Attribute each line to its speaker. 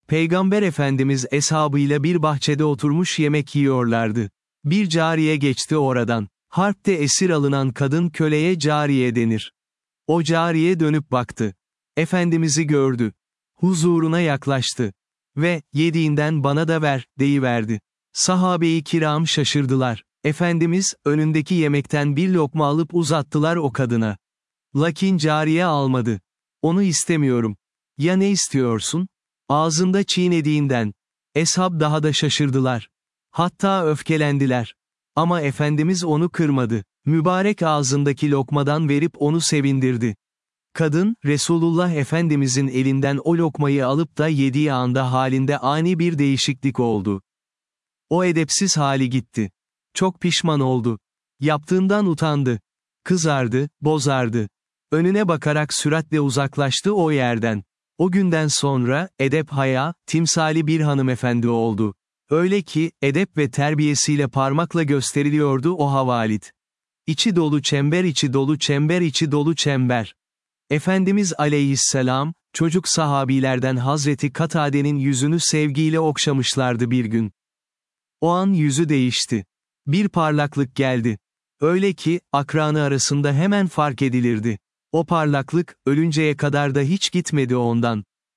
Speaker 1: Peygamber Efendimiz eshabıyla bir bahçede oturmuş yemek yiyorlardı. Bir cariye geçti oradan. Harpte esir alınan kadın köleye cariye denir. O cariye dönüp baktı. Efendimiz'i gördü. Huzuruna yaklaştı. Ve, yediğinden bana da ver, deyiverdi. Sahabe-i kiram şaşırdılar. Efendimiz, önündeki yemekten bir lokma alıp uzattılar o kadına. Lakin cariye almadı. Onu istemiyorum. Ya ne istiyorsun? Ağzında çiğnediğinden. Eshab daha da şaşırdılar. Hatta öfkelendiler. Ama Efendimiz onu kırmadı. Mübarek ağzındaki lokmadan verip onu sevindirdi. Kadın, Resulullah Efendimizin elinden o lokmayı alıp da yediği anda halinde ani bir değişiklik oldu. O edepsiz hali gitti. Çok pişman oldu. Yaptığından utandı. Kızardı, bozardı. Önüne bakarak süratle uzaklaştı o yerden. O günden sonra, edep haya, timsali bir hanımefendi oldu. Öyle ki, edep ve terbiyesiyle parmakla gösteriliyordu o havalit. İçi dolu çember, içi dolu çember, içi dolu çember. Efendimiz aleyhisselam, çocuk sahabilerden Hazreti Katade'nin yüzünü sevgiyle okşamışlardı bir gün. O an yüzü değişti. Bir parlaklık geldi. Öyle ki, akranı arasında hemen fark edilirdi. O parlaklık, ölünceye kadar da hiç gitmedi ondan.